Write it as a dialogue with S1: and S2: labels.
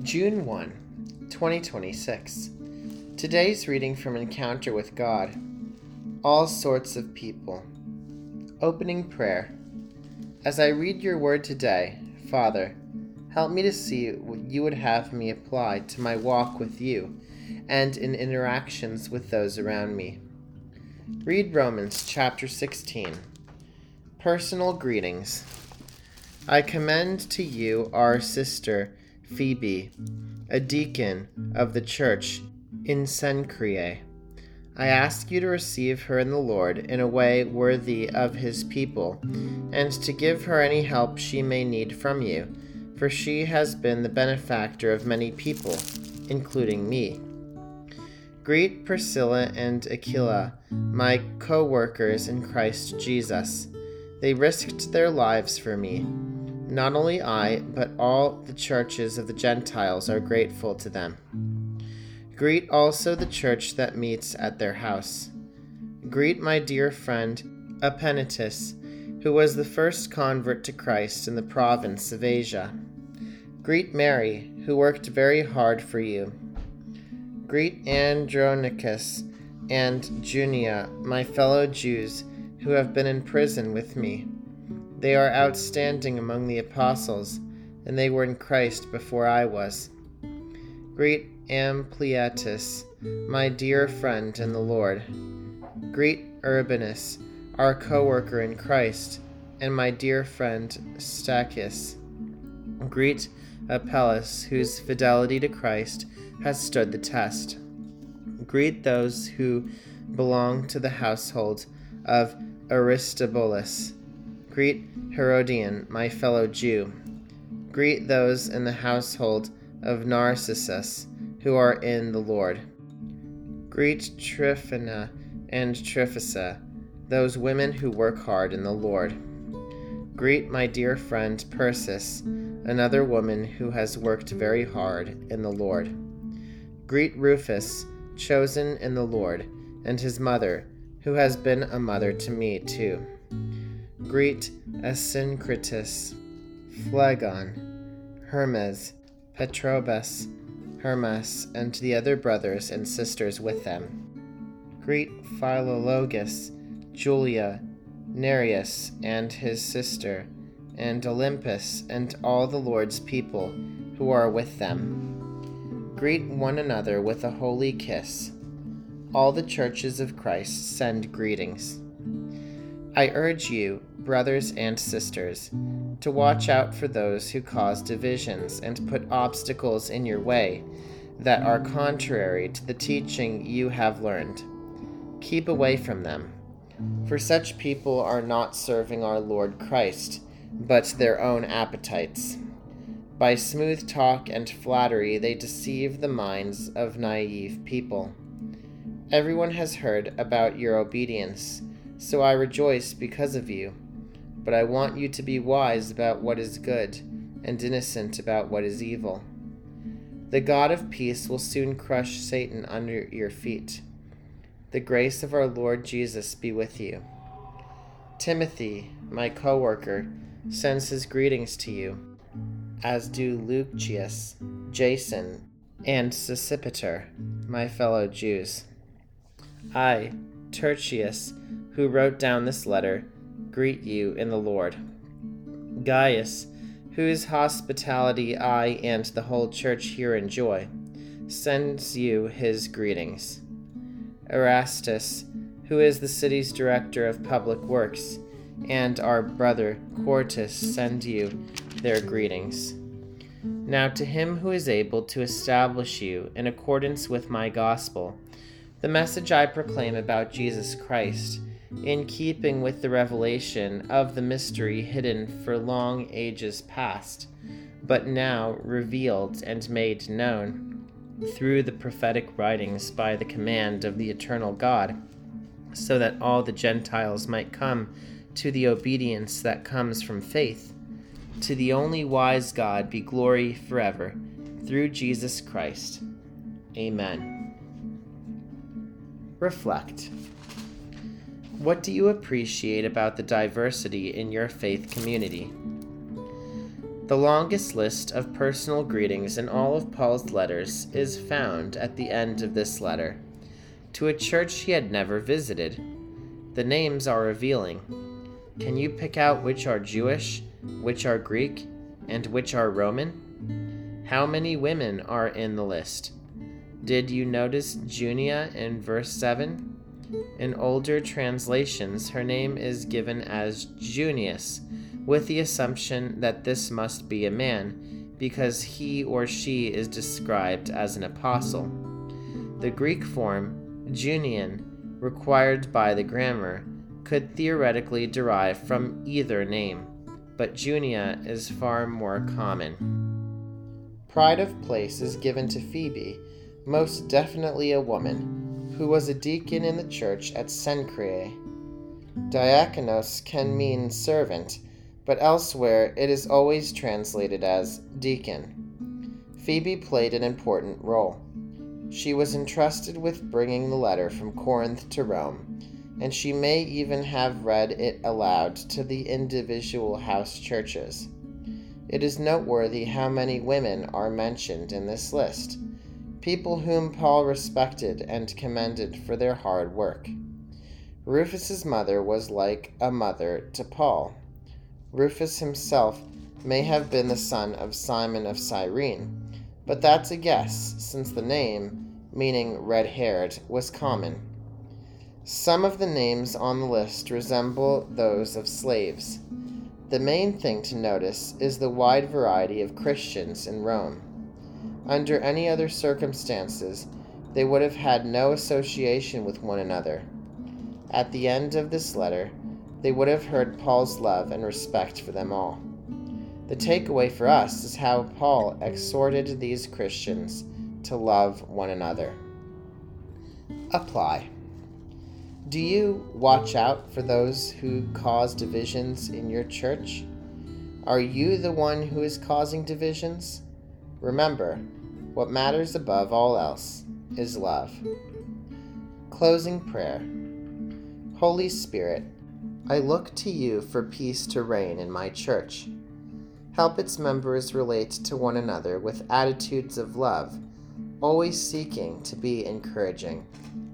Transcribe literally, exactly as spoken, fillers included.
S1: June first, twenty twenty-six. Today's reading from Encounter with God. All sorts of people. Opening prayer. As I read your word today, Father, help me to see what you would have me apply to my walk with you and in interactions with those around me. Read Romans chapter sixteen. Personal greetings. I commend to you our sister Phoebe, a deacon of the church in Cenchreae. I ask you to receive her in the Lord in a way worthy of his people, and to give her any help she may need from you, for she has been the benefactor of many people, including me. Greet Priscilla and Aquila, my co-workers in Christ Jesus. They risked their lives for me. Not only I, but all the churches of the Gentiles are grateful to them. Greet also the church that meets at their house. Greet my dear friend Epaenetus, who was the first convert to Christ in the province of Asia. Greet Mary, who worked very hard for you. Greet Andronicus and Junia, my fellow Jews, who have been in prison with me. They are outstanding among the apostles, and they were in Christ before I was. Greet Ampliatus, my dear friend in the Lord. Greet Urbanus, our co-worker in Christ, and my dear friend Stachys. Greet Apelles, whose fidelity to Christ has stood the test. Greet those who belong to the household of Aristobulus. Greet Herodion, my fellow Jew. Greet those in the household of Narcissus, who are in the Lord. Greet Tryphena and Tryphisa, those women who work hard in the Lord. Greet my dear friend Persis, another woman who has worked very hard in the Lord. Greet Rufus, chosen in the Lord, and his mother, who has been a mother to me too. Greet Asyncritus, Phlegon, Hermes, Petrobus, Hermas, and the other brothers and sisters with them. Greet Philologus, Julia, Nereus and his sister, and Olympus and all the Lord's people who are with them. Greet one another with a holy kiss. All the churches of Christ send greetings. I urge you, brothers and sisters, to watch out for those who cause divisions and put obstacles in your way that are contrary to the teaching you have learned. Keep away from them, for such people are not serving our Lord Christ, but their own appetites. By smooth talk and flattery they deceive the minds of naive people. Everyone has heard about your obedience, so I rejoice because of you. But I want you to be wise about what is good and innocent about what is evil. The God of peace will soon crush Satan under your feet. The grace of our Lord Jesus be with you. Timothy, my co-worker, sends his greetings to you, as do Lucius, Jason, and Sosipater, my fellow Jews. I, Tertius, who wrote down this letter, greet you in the Lord. Gaius, whose hospitality I and the whole church here enjoy, sends you his greetings. Erastus, who is the city's director of public works, and our brother Quartus send you their greetings. Now to him who is able to establish you in accordance with my gospel, the message I proclaim about Jesus Christ, in keeping with the revelation of the mystery hidden for long ages past, but now revealed and made known through the prophetic writings by the command of the eternal God, so that all the Gentiles might come to the obedience that comes from faith. To the only wise God be glory forever, through Jesus Christ. Amen. Reflect. What do you appreciate about the diversity in your faith community? The longest list of personal greetings in all of Paul's letters is found at the end of this letter, to a church he had never visited. The names are revealing. Can you pick out which are Jewish, which are Greek, and which are Roman? How many women are in the list? Did you notice Junia in verse seven? In older translations, her name is given as Junius, with the assumption that this must be a man, because he or she is described as an apostle. The Greek form, Junian, required by the grammar, could theoretically derive from either name, but Junia is far more common. Pride of place is given to Phoebe, most definitely a woman, who was a deacon in the church at Cenchreae. Diakonos can mean servant, but elsewhere it is always translated as deacon. Phoebe played an important role. She was entrusted with bringing the letter from Corinth to Rome, and she may even have read it aloud to the individual house churches. It is noteworthy how many women are mentioned in this list, people whom Paul respected and commended for their hard work. Rufus's mother was like a mother to Paul. Rufus himself may have been the son of Simon of Cyrene, but that's a guess, since the name, meaning red-haired, was common. Some of the names on the list resemble those of slaves. The main thing to notice is the wide variety of Christians in Rome. Under any other circumstances, they would have had no association with one another. At the end of this letter, they would have heard Paul's love and respect for them all. The takeaway for us is how Paul exhorted these Christians to love one another. Apply. Do you watch out for those who cause divisions in your church? Are you the one who is causing divisions? Remember, what matters above all else is love. Closing prayer. Holy Spirit, I look to you for peace to reign in my church. Help its members relate to one another with attitudes of love, always seeking to be encouraging.